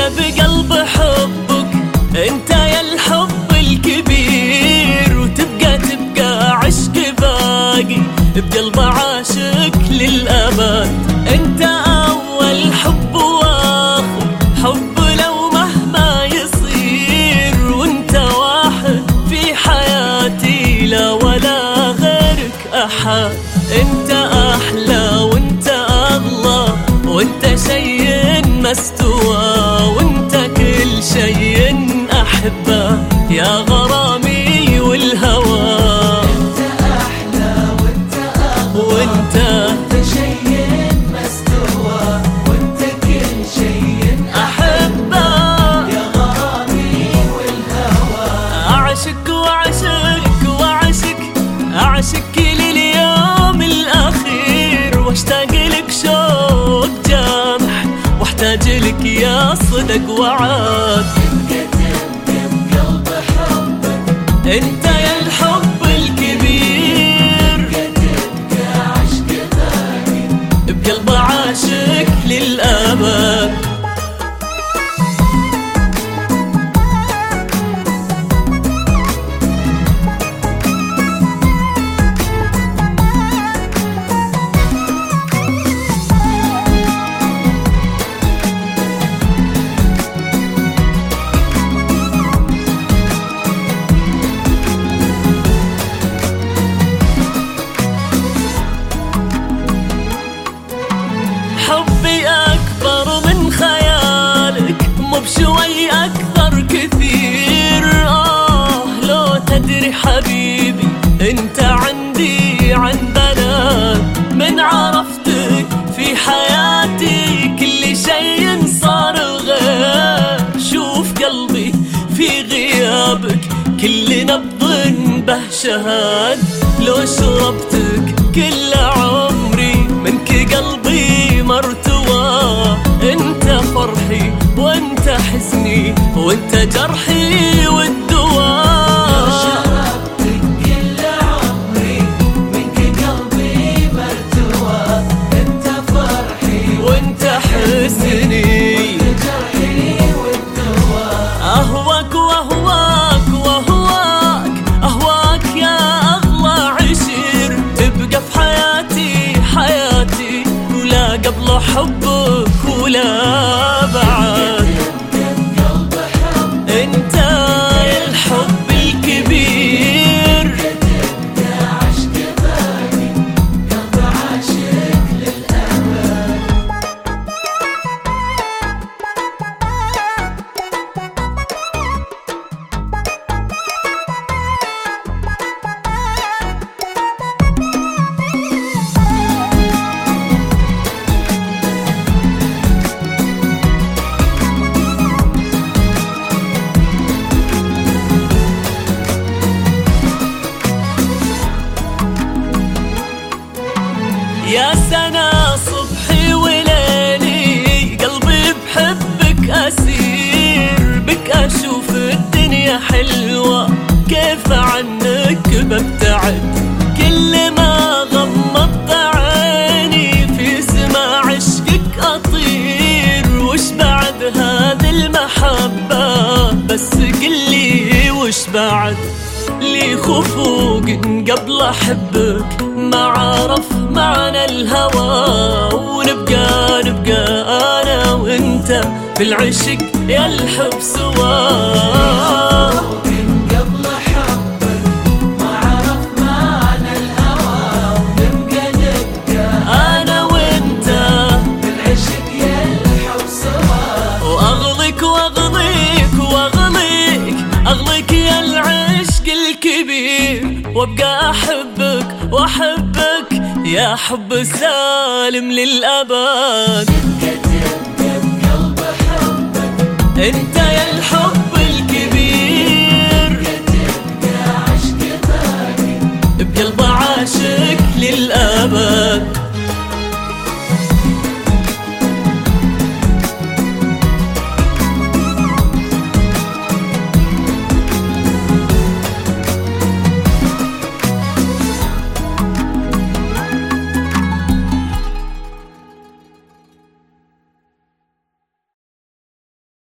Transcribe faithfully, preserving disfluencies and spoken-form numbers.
يبقى بقلب حبك انت يا الحب الكبير، وتبقى تبقى عشق باقي بقلب عاشق للأبد. انت اول حب واخر حب لو مهما يصير، وانت واحد في حياتي لا ولا غيرك احد. انت احلى وانت اغلى وانت شيء ما استوى، وانت كل شيء احبه يا غرامي والهوى. انت احلى وانت اغلى وانت وانت شيء ما استوى، وانت كل شيء احبه يا غرامي والهوى. اعشق واعشق واعشق اعشق لليوم الاخير، واشتاق لك شوق جامح، واحتاج لك يا صدق وعاد. بقلب حبك انت يا الحب الكبير، تبقى عشق باقي بقلب عاشق للأبد. حبي أكبر من خيالك، مو بشوي أكثر كثير. آه لو تدري حبيبي أنت عندي عن بلد، من عرفتك في حياتي كل شيء صار غير. شوف قلبي في غيابك كل نبض به شهاد، لو شربتك كل عمري منك قلبي مرتوى. انت فرحي وانت حزني وانت جرحي والدواء. شربتك كل عمري منك قلبي مرتوى، انت فرحي وانت حزني جرحي والدواء. اهواك واهواك واهواك اهواك يا اغلى عشير، تبقى في حياتي حياتي ولا قبل حبك ولا بعد. بقلب حبك انت يا الحب الكبير، تبقى عشق باقي قلب عاشق للأبد. يا سنة صبحي وليلي قلبي بحبك أسير، بك أشوف الدنيا حلوة كيف عنك ببتعد. كل ما غمضت عيني في سما عشقك أطير، وش بعد هذه المحبة بس قلي وش بعد. لي خفوق قبل أحبك ما عرف معنى الهوى، ونبقى نبقى أنا وإنت في العشق يا الحب سوا. قبل حبك ما عرف معنى الهوى، ونبقى نبقى أنا وإنت بالعشق يا الحب سوا. وأغلق وأغليك وأغليك أغليك يا العشق الكبير، وأبقى أحبك وأحبك يا حب سالم للأبد. بقلب حبك انت يا الحب الكبير، تبقى عشق باقي بقلب عاشق للأبد.